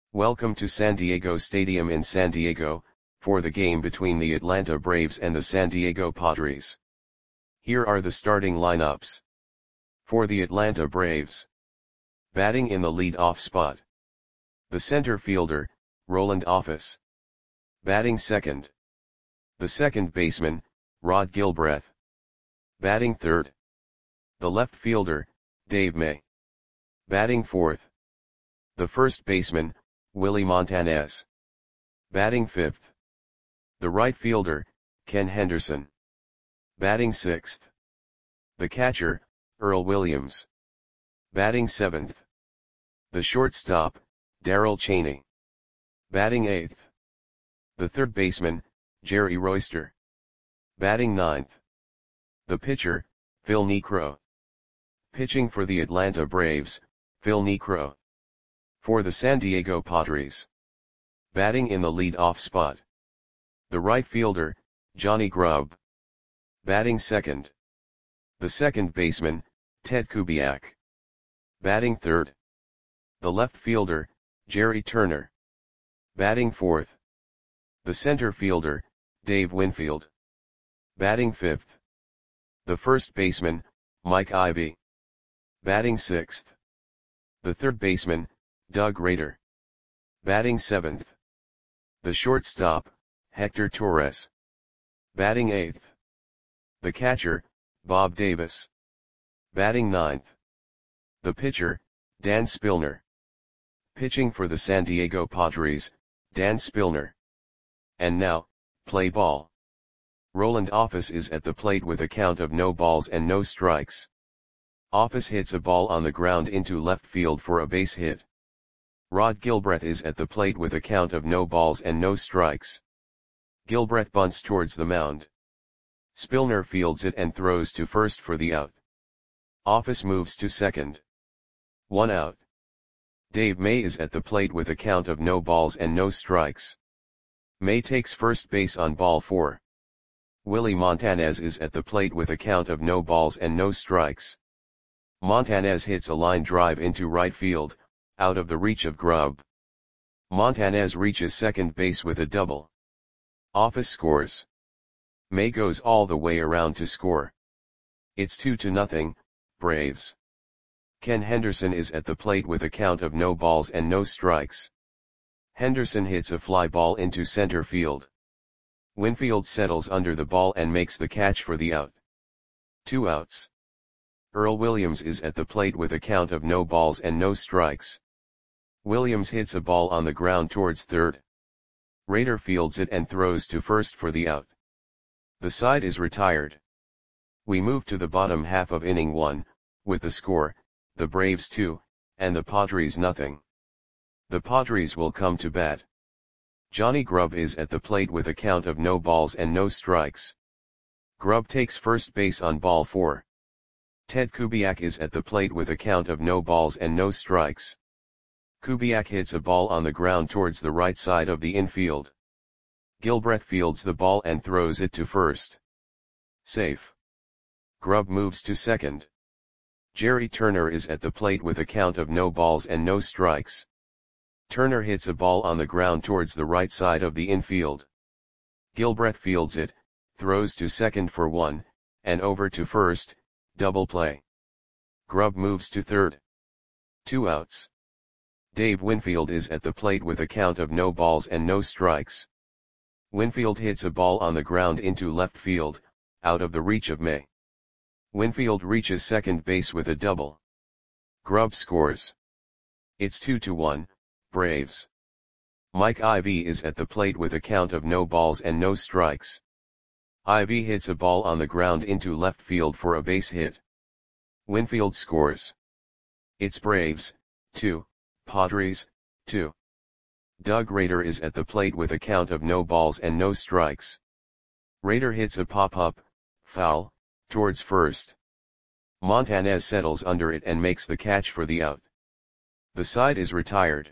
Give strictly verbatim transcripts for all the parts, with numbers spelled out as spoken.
Welcome to San Diego Stadium in San Diego, for the game between the Atlanta Braves and the San Diego Padres. Here are the starting lineups. For the Atlanta Braves. Batting in the lead-off spot. The center fielder, Roland Office. Batting second. The second baseman, Rod Gilbreth. Batting third. The left fielder, Dave May. Batting fourth. The first baseman, Willie Montanez. Batting fifth. The right fielder, Ken Henderson. Batting sixth. The catcher, Earl Williams. Batting seventh. The shortstop, Darrell Chaney. Batting eighth. The third baseman, Jerry Royster. Batting ninth. The pitcher, Phil Niekro. Pitching for the Atlanta Braves, Phil Niekro. For the San Diego Padres. Batting in the lead-off spot. The right fielder, Johnny Grubb. Batting second. The second baseman, Ted Kubiak. Batting third. The left fielder, Jerry Turner. Batting fourth. The center fielder, Dave Winfield. Batting fifth. The first baseman, Mike Ivy. Batting sixth. The third baseman, Doug Rader. Batting seventh. The shortstop, Hector Torres. Batting eighth. The catcher, Bob Davis. Batting ninth. The pitcher, Dan Spillner. Pitching for the San Diego Padres, Dan Spillner. And now, play ball. Roland Office is at the plate with a count of no balls and no strikes. Office hits a ball on the ground into left field for a base hit. Rod Gilbreth is at the plate with a count of no balls and no strikes. Gilbreth bunts towards the mound. Spillner fields it and throws to first for the out. Office moves to second. One out. Dave May is at the plate with a count of no balls and no strikes. May takes first base on ball four. Willie Montanez is at the plate with a count of no balls and no strikes. Montanez hits a line drive into right field, out of the reach of Grubb. Montanez reaches second base with a double. Office scores. May goes all the way around to score. It's two to nothing, Braves. Ken Henderson is at the plate with a count of no balls and no strikes. Henderson hits a fly ball into center field. Winfield settles under the ball and makes the catch for the out. Two outs. Earl Williams is at the plate with a count of no balls and no strikes. Williams hits a ball on the ground towards third. Rader fields it and throws to first for the out. The side is retired. We move to the bottom half of inning one, with the score, the Braves two, and the Padres nothing. The Padres will come to bat. Johnny Grubb is at the plate with a count of no balls and no strikes. Grubb takes first base on ball four. Ted Kubiak is at the plate with a count of no balls and no strikes. Kubiak hits a ball on the ground towards the right side of the infield. Gilbreth fields the ball and throws it to first. Safe. Grubb moves to second. Jerry Turner is at the plate with a count of no balls and no strikes. Turner hits a ball on the ground towards the right side of the infield. Gilbreth fields it, throws to second for one, and over to first, double play. Grubb moves to third. Two outs. Dave Winfield is at the plate with a count of no balls and no strikes. Winfield hits a ball on the ground into left field, out of the reach of May. Winfield reaches second base with a double. Grubb scores. It's two to one, Braves. Mike Ivy is at the plate with a count of no balls and no strikes. Ivy hits a ball on the ground into left field for a base hit. Winfield scores. It's Braves, two, Padres, two. Doug Rader is at the plate with a count of no balls and no strikes. Rader hits a pop-up, foul, towards first. Montanez settles under it and makes the catch for the out. The side is retired.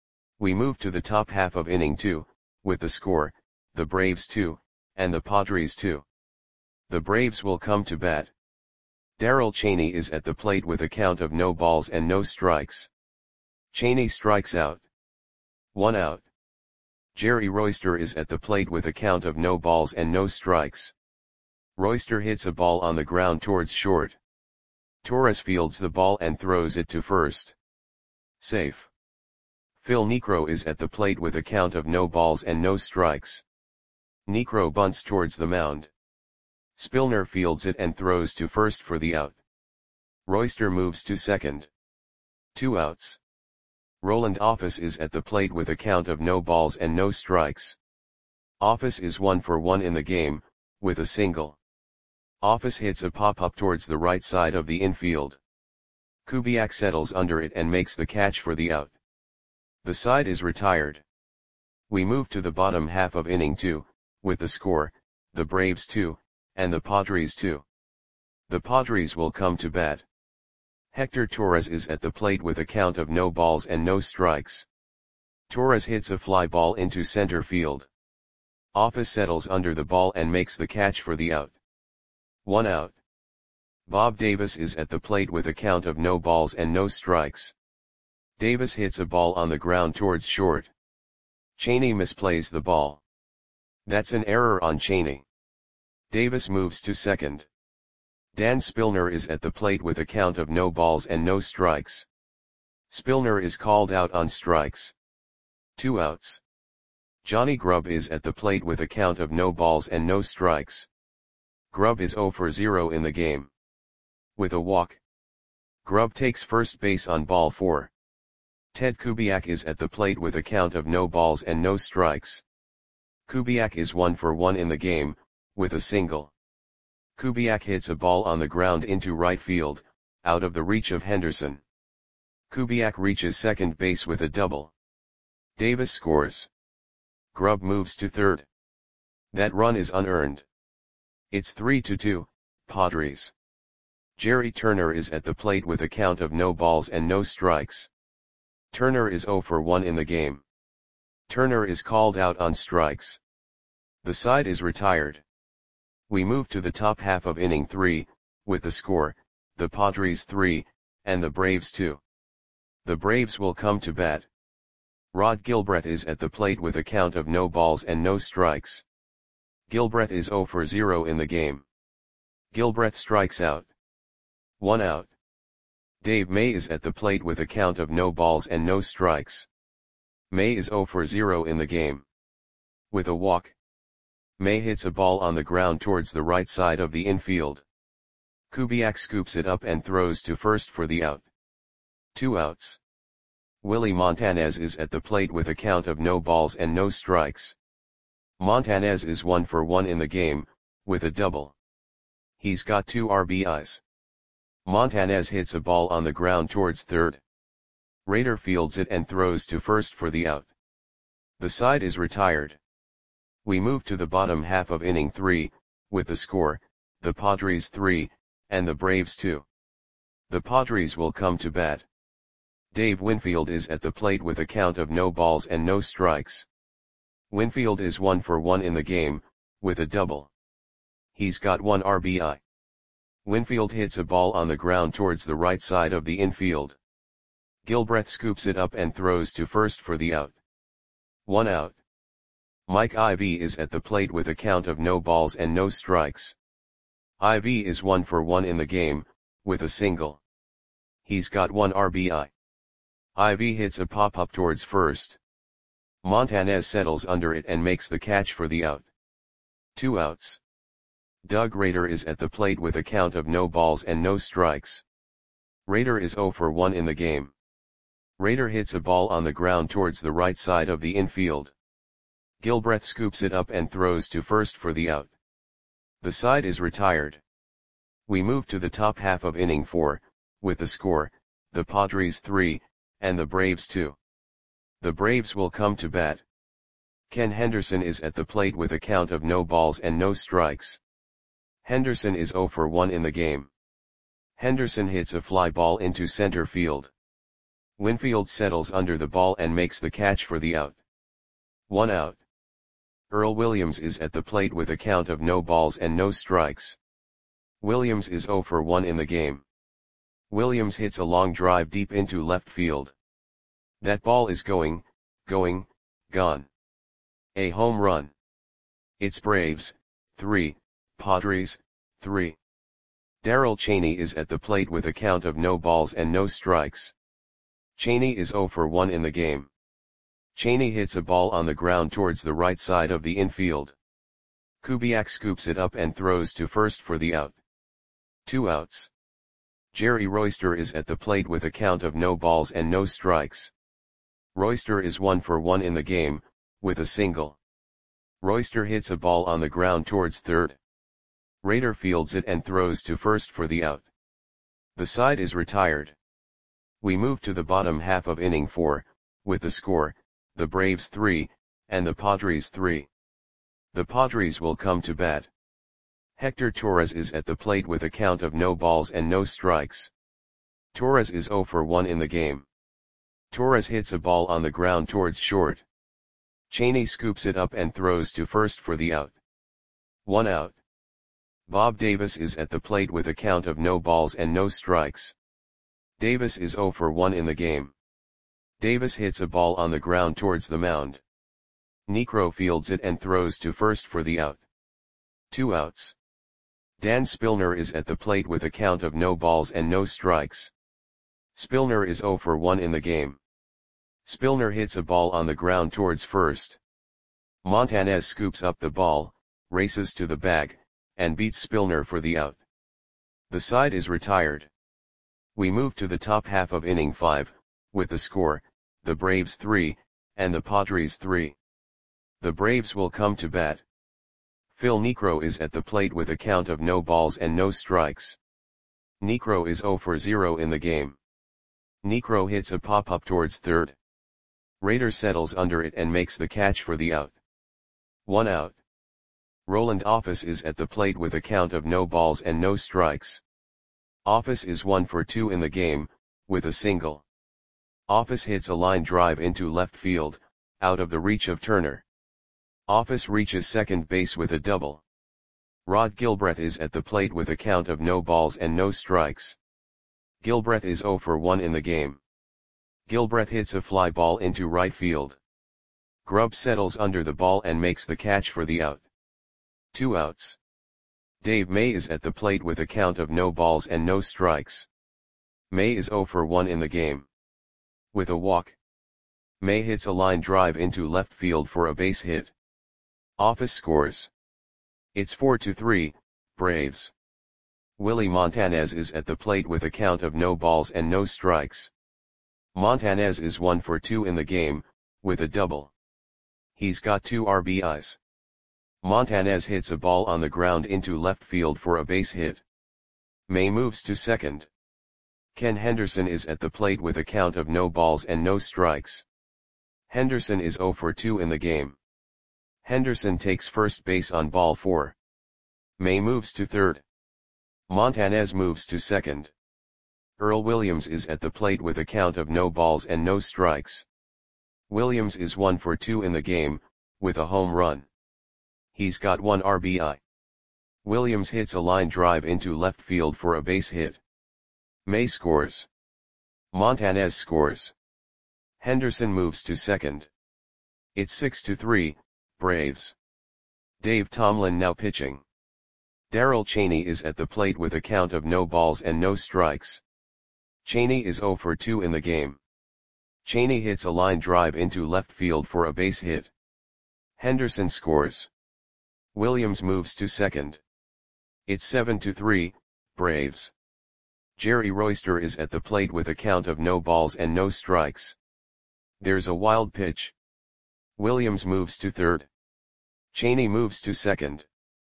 We move to the top half of inning two, with the score, the Braves two, and the Padres two. The Braves will come to bat. Darrell Chaney is at the plate with a count of no balls and no strikes. Chaney strikes out. One out. Jerry Royster is at the plate with a count of no balls and no strikes. Royster hits a ball on the ground towards short. Torres fields the ball and throws it to first. Safe. Phil Niekro is at the plate with a count of no balls and no strikes. Niekro bunts towards the mound. Spillner fields it and throws to first for the out. Royster moves to second. Two outs. Roland Office is at the plate with a count of no balls and no strikes. Office is one for one in the game, with a single. Office hits a pop-up towards the right side of the infield. Kubiak settles under it and makes the catch for the out. The side is retired. We move to the bottom half of inning two, with the score, the Braves two, and the Padres two. The Padres will come to bat. Hector Torres is at the plate with a count of no balls and no strikes. Torres hits a fly ball into center field. Office settles under the ball and makes the catch for the out. One out. Bob Davis is at the plate with a count of no balls and no strikes. Davis hits a ball on the ground towards short. Cheney misplays the ball. That's an error on Cheney. Davis moves to second. Dan Spillner is at the plate with a count of no balls and no strikes. Spillner is called out on strikes. Two outs. Johnny Grubb is at the plate with a count of no balls and no strikes. Grubb is zero for zero in the game. With a walk. Grubb takes first base on ball four. Ted Kubiak is at the plate with a count of no balls and no strikes. Kubiak is one for one in the game, with a single. Kubiak hits a ball on the ground into right field, out of the reach of Henderson. Kubiak reaches second base with a double. Davis scores. Grubb moves to third. That run is unearned. It's three to two, Padres. Jerry Turner is at the plate with a count of no balls and no strikes. Turner is zero for one in the game. Turner is called out on strikes. The side is retired. We move to the top half of inning three, with the score, the Padres three, and the Braves two. The Braves will come to bat. Rod Gilbreth is at the plate with a count of no balls and no strikes. Gilbreth is zero for zero in the game. Gilbreth strikes out. One out. Dave May is at the plate with a count of no balls and no strikes. May is zero for zero in the game. With a walk. May hits a ball on the ground towards the right side of the infield. Kubiak scoops it up and throws to first for the out. Two outs. Willie Montanez is at the plate with a count of no balls and no strikes. Montanez is one for one in the game, with a double. He's got two R B Is. Montanez hits a ball on the ground towards third. Rader fields it and throws to first for the out. The side is retired. We move to the bottom half of inning three, with the score, the Padres three, and the Braves two. The Padres will come to bat. Dave Winfield is at the plate with a count of no balls and no strikes. Winfield is one for one in the game, with a double. He's got one R B I. Winfield hits a ball on the ground towards the right side of the infield. Gilbreth scoops it up and throws to first for the out. One out. Mike Ivy is at the plate with a count of no balls and no strikes. Ivy is one for one in the game, with a single. He's got one R B I. Ivy hits a pop-up towards first. Montanez settles under it and makes the catch for the out. Two outs. Doug Rader is at the plate with a count of no balls and no strikes. Rader is zero for one in the game. Rader hits a ball on the ground towards the right side of the infield. Gilbreth scoops it up and throws to first for the out. The side is retired. We move to the top half of inning four, with the score, the Padres three, and the Braves two. The Braves will come to bat. Ken Henderson is at the plate with a count of no balls and no strikes. Henderson is zero for one in the game. Henderson hits a fly ball into center field. Winfield settles under the ball and makes the catch for the out. One out. Earl Williams is at the plate with a count of no balls and no strikes. Williams is zero for one in the game. Williams hits a long drive deep into left field. That ball is going, going, gone. A home run. It's Braves, three, Padres, three. Darrell Cheney is at the plate with a count of no balls and no strikes. Cheney is zero for one in the game. Cheney hits a ball on the ground towards the right side of the infield. Kubiak scoops it up and throws to first for the out. Two outs. Jerry Royster is at the plate with a count of no balls and no strikes. Royster is one for one in the game, with a single. Royster hits a ball on the ground towards third. Rader fields it and throws to first for the out. The side is retired. We move to the bottom half of inning four, with the score, the Braves three, and the Padres three. The Padres will come to bat. Hector Torres is at the plate with a count of no balls and no strikes. Torres is zero for one in the game. Torres hits a ball on the ground towards short. Cheney scoops it up and throws to first for the out. One out. Bob Davis is at the plate with a count of no balls and no strikes. Davis is zero for one in the game. Davis hits a ball on the ground towards the mound. Niekro fields it and throws to first for the out. Two outs. Dan Spillner is at the plate with a count of no balls and no strikes. Spillner is zero for one in the game. Spillner hits a ball on the ground towards first. Montanez scoops up the ball, races to the bag, and beats Spillner for the out. The side is retired. We move to the top half of inning five, with the score, the Braves three, and the Padres three. The Braves will come to bat. Phil Niekro is at the plate with a count of no balls and no strikes. Niekro is zero for zero in the game. Niekro hits a pop-up towards third. Rader settles under it and makes the catch for the out. One out. Roland Office is at the plate with a count of no balls and no strikes. Office is one for two in the game, with a single. Office hits a line drive into left field, out of the reach of Turner. Office reaches second base with a double. Rod Gilbreth is at the plate with a count of no balls and no strikes. Gilbreth is zero for one in the game. Gilbreth hits a fly ball into right field. Grubb settles under the ball and makes the catch for the out. Two outs. Dave May is at the plate with a count of no balls and no strikes. May is zero for one in the game. With a walk. May hits a line drive into left field for a base hit. Office scores. It's four to three, Braves. Willie Montanez is at the plate with a count of no balls and no strikes. Montanez is one for two in the game, with a double. He's got two R B Is. Montanez hits a ball on the ground into left field for a base hit. May moves to second. Ken Henderson is at the plate with a count of no balls and no strikes. Henderson is zero for two in the game. Henderson takes first base on ball four. May moves to third. Montanez moves to second. Earl Williams is at the plate with a count of no balls and no strikes. Williams is one for two in the game, with a home run. He's got one R B I. Williams hits a line drive into left field for a base hit. May scores. Montanez scores. Henderson moves to second. It's six to three, Braves. Dave Tomlin now pitching. Darrell Cheney is at the plate with a count of no balls and no strikes. Cheney is zero for two in the game. Cheney hits a line drive into left field for a base hit. Henderson scores. Williams moves to second. It's seven to three, Braves. Jerry Royster is at the plate with a count of no balls and no strikes. There's a wild pitch. Williams moves to third. Cheney moves to second.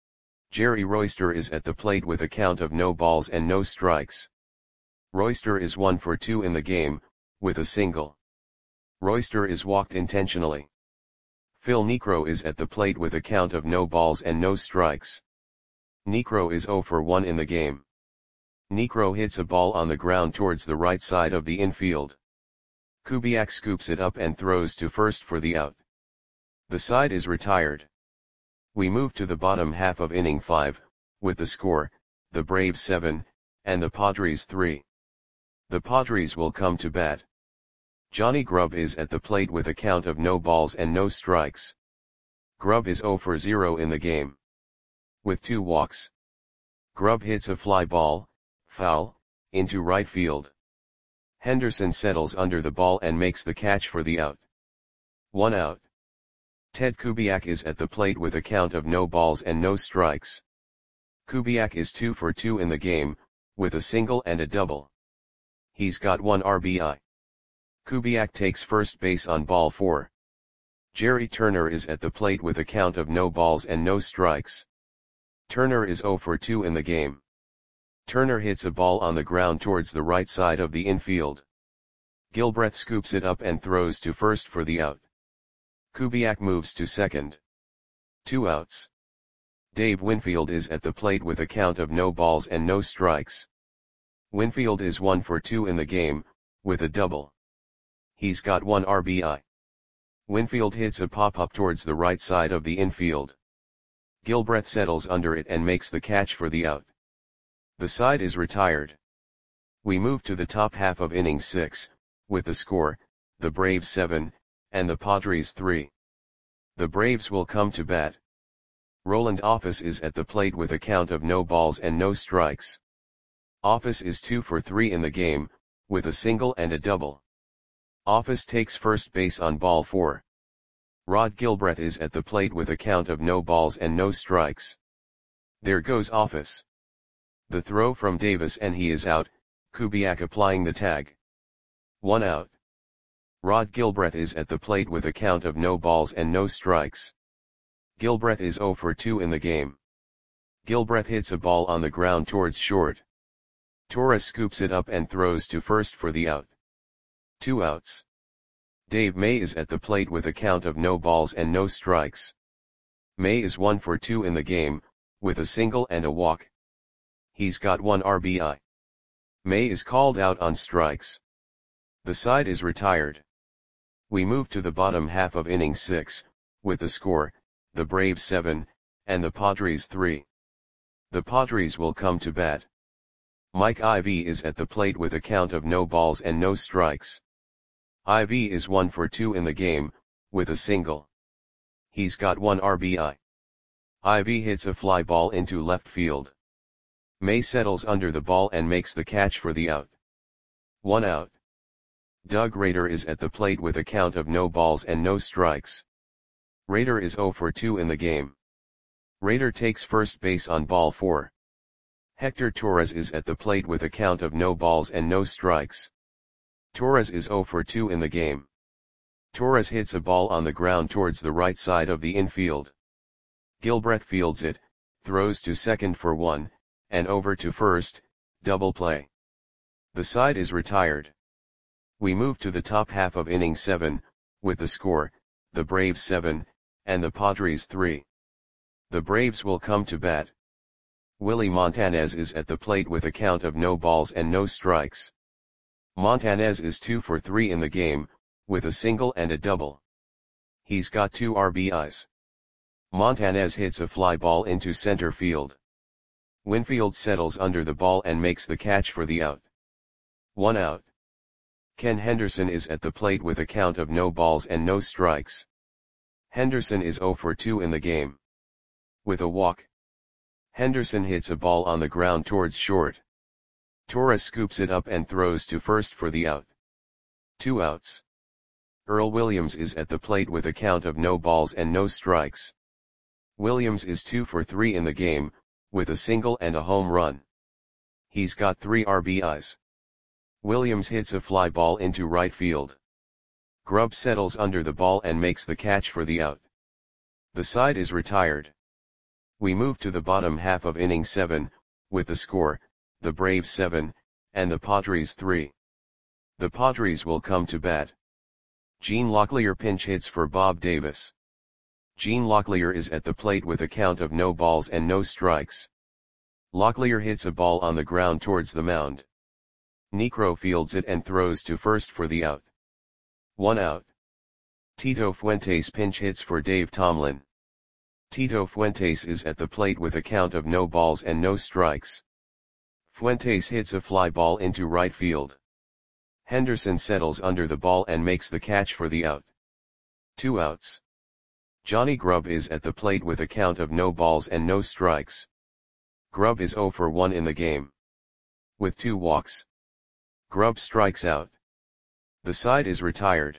Jerry Royster is at the plate with a count of no balls and no strikes. Royster is one for two in the game, with a single. Royster is walked intentionally. Phil Niekro is at the plate with a count of no balls and no strikes. Niekro is zero for one in the game. Niekro hits a ball on the ground towards the right side of the infield. Kubiak scoops it up and throws to first for the out. The side is retired. We move to the bottom half of inning five, with the score, the Braves seven, and the Padres three. The Padres will come to bat. Johnny Grubb is at the plate with a count of no balls and no strikes. Grubb is zero for zero in the game. With two walks. Grubb hits a fly ball, foul, into right field. Henderson settles under the ball and makes the catch for the out. One out. Ted Kubiak is at the plate with a count of no balls and no strikes. Kubiak is two for two in the game, with a single and a double. He's got one R B I. Kubiak takes first base on ball four. Jerry Turner is at the plate with a count of no balls and no strikes. Turner is zero for two in the game. Turner hits a ball on the ground towards the right side of the infield. Gilbreth scoops it up and throws to first for the out. Kubiak moves to second. Two outs. Dave Winfield is at the plate with a count of no balls and no strikes. Winfield is one for two in the game, with a double. He's got one R B I. Winfield hits a pop-up towards the right side of the infield. Gilbreth settles under it and makes the catch for the out. The side is retired. We move to the top half of inning six, with the score, the Braves seven, and the Padres three. The Braves will come to bat. Roland Office is at the plate with a count of no balls and no strikes. Office is two for three in the game, with a single and a double. Office takes first base on ball four. Rod Gilbreth is at the plate with a count of no balls and no strikes. There goes Office. The throw from Davis and he is out, Kubiak applying the tag. One out. Rod Gilbreth is at the plate with a count of no balls and no strikes. Gilbreth is zero for two in the game. Gilbreth hits a ball on the ground towards short. Torres scoops it up and throws to first for the out. Two outs. Dave May is at the plate with a count of no balls and no strikes. May is one for two in the game, with a single and a walk. He's got one R B I. May is called out on strikes. The side is retired. We move to the bottom half of inning six, with the score, the Braves seven, and the Padres three. The Padres will come to bat. Mike Ivy is at the plate with a count of no balls and no strikes. Ivy is one for two in the game, with a single. He's got one R B I. Ivy hits a fly ball into left field. May settles under the ball and makes the catch for the out. One out. Doug Rader is at the plate with a count of no balls and no strikes. Rader is zero for two in the game. Rader takes first base on ball four. Hector Torres is at the plate with a count of no balls and no strikes. Torres is zero for two in the game. Torres hits a ball on the ground towards the right side of the infield. Gilbreth fields it, throws to second for one, and over to first, double play. The side is retired. We move to the top half of inning seven, with the score, the Braves seven, and the Padres three. The Braves will come to bat. Willie Montanez is at the plate with a count of no balls and no strikes. Montanez is two for three in the game, with a single and a double. He's got two R B Is. Montanez hits a fly ball into center field. Winfield settles under the ball and makes the catch for the out. One out. Ken Henderson is at the plate with a count of no balls and no strikes. Henderson is zero for two in the game. With a walk. Henderson hits a ball on the ground towards short. Torres scoops it up and throws to first for the out. Two outs. Earl Williams is at the plate with a count of no balls and no strikes. Williams is two for three in the game, with a single and a home run. He's got three R B Is. Williams hits a fly ball into right field. Grubb settles under the ball and makes the catch for the out. The side is retired. We move to the bottom half of inning seven, with the score, the Braves seven, and the Padres three. The Padres will come to bat. Gene Locklear pinch hits for Bob Davis. Gene Locklear is at the plate with a count of no balls and no strikes. Locklear hits a ball on the ground towards the mound. Niekro fields it and throws to first for the out. One out. Tito Fuentes pinch hits for Dave Tomlin. Tito Fuentes is at the plate with a count of no balls and no strikes. Fuentes hits a fly ball into right field. Henderson settles under the ball and makes the catch for the out. Two outs. Johnny Grubb is at the plate with a count of no balls and no strikes. Grubb is zero for one in the game. With two walks. Grubb strikes out. The side is retired.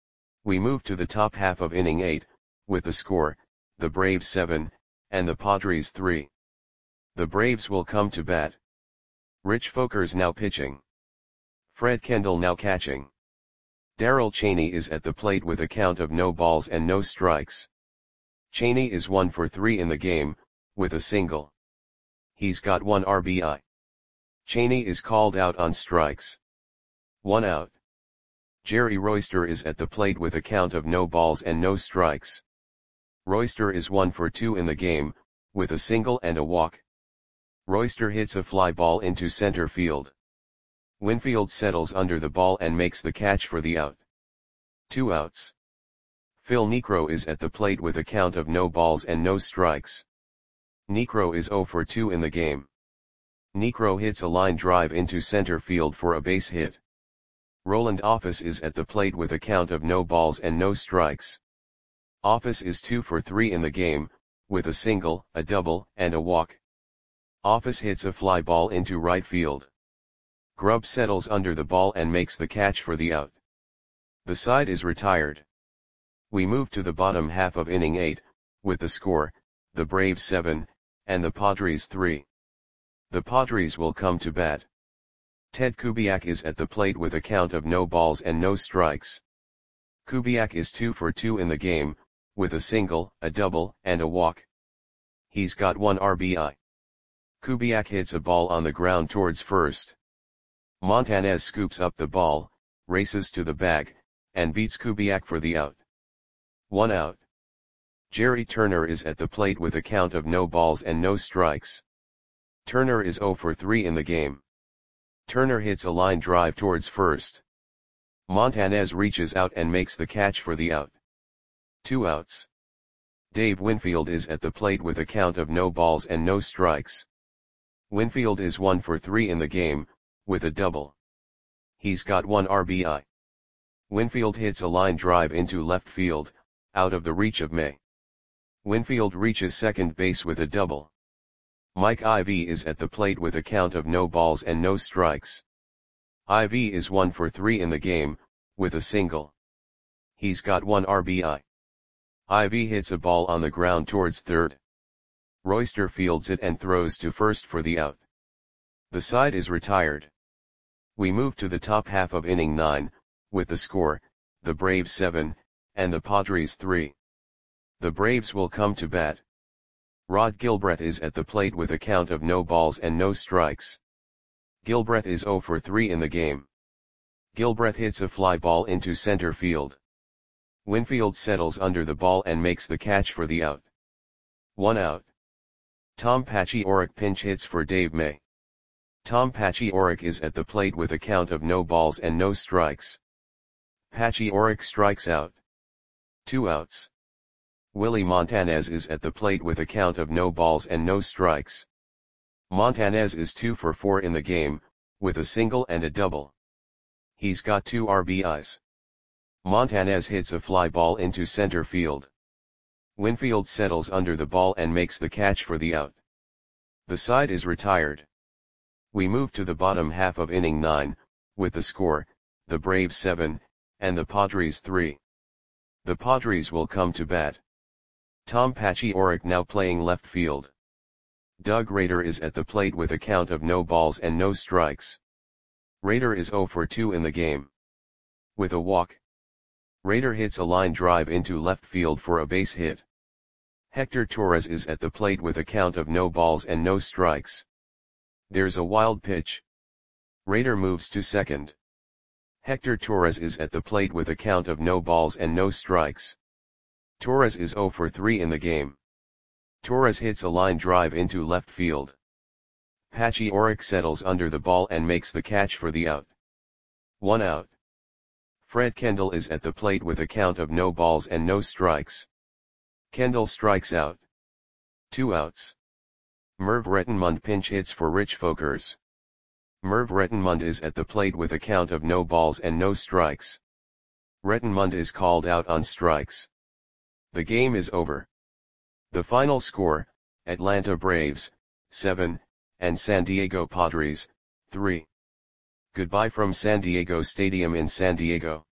We move to the top half of inning eight, with the score, the Braves seven, and the Padres three. The Braves will come to bat. Rich Folkers now pitching. Fred Kendall now catching. Darrell Cheney is at the plate with a count of no balls and no strikes. Cheney is one for three in the game, with a single. He's got one R B I. Cheney is called out on strikes. One out. Jerry Royster is at the plate with a count of no balls and no strikes. Royster is one for two in the game, with a single and a walk. Royster hits a fly ball into center field. Winfield settles under the ball and makes the catch for the out. Two outs. Phil Niekro is at the plate with a count of no balls and no strikes. Niekro is zero for two in the game. Niekro hits a line drive into center field for a base hit. Roland Office is at the plate with a count of no balls and no strikes. Office is two for three in the game, with a single, a double, and a walk. Office hits a fly ball into right field. Grubb settles under the ball and makes the catch for the out. The side is retired. We move to the bottom half of inning eight, with the score, the Braves seven, and the Padres three. The Padres will come to bat. Ted Kubiak is at the plate with a count of no balls and no strikes. Kubiak is two for two in the game, with a single, a double, and a walk. He's got one R B I. Kubiak hits a ball on the ground towards first. Montanez scoops up the ball, races to the bag, and beats Kubiak for the out. One out. Jerry Turner is at the plate with a count of no balls and no strikes. Turner is zero for three in the game. Turner hits a line drive towards first. Montanez reaches out and makes the catch for the out. Two outs. Dave Winfield is at the plate with a count of no balls and no strikes. Winfield is one for three in the game, with a double. He's got one R B I. Winfield hits a line drive into left field, out of the reach of May. Winfield reaches second base with a double. Mike Ivy is at the plate with a count of no balls and no strikes. Ivy is one for three in the game, with a single. He's got one R B I. Ivy hits a ball on the ground towards third. Royster fields it and throws to first for the out. The side is retired. We move to the top half of inning nine, with the score, the Braves seven, and the Padres three. The Braves will come to bat. Rod Gilbreth is at the plate with a count of no balls and no strikes. Gilbreth is zero for three in the game. Gilbreth hits a fly ball into center field. Winfield settles under the ball and makes the catch for the out. One out. Tom Paciorek pinch hits for Dave May. Tom Paciorek is at the plate with a count of no balls and no strikes. Paciorek strikes out. Two outs. Willie Montanez is at the plate with a count of no balls and no strikes. Montanez is two for four in the game, with a single and a double. He's got two R B Is. Montanez hits a fly ball into center field. Winfield settles under the ball and makes the catch for the out. The side is retired. We move to the bottom half of inning nine, with the score, the Braves seven, and the Padres three. The Padres will come to bat. Tom Paciorek now playing left field. Doug Rader is at the plate with a count of no balls and no strikes. Rader is zero for two in the game. With a walk. Rader hits a line drive into left field for a base hit. Hector Torres is at the plate with a count of no balls and no strikes. There's a wild pitch. Rader moves to second. Hector Torres is at the plate with a count of no balls and no strikes. Torres is zero for three in the game. Torres hits a line drive into left field. Paciorek settles under the ball and makes the catch for the out. One out. Fred Kendall is at the plate with a count of no balls and no strikes. Kendall strikes out. Two outs. Merv Rettenmund pinch hits for Rich Folkers. Merv Rettenmund is at the plate with a count of no balls and no strikes. Rettenmund is called out on strikes. The game is over. The final score, Atlanta Braves, seven, and San Diego Padres, three. Goodbye from San Diego Stadium in San Diego.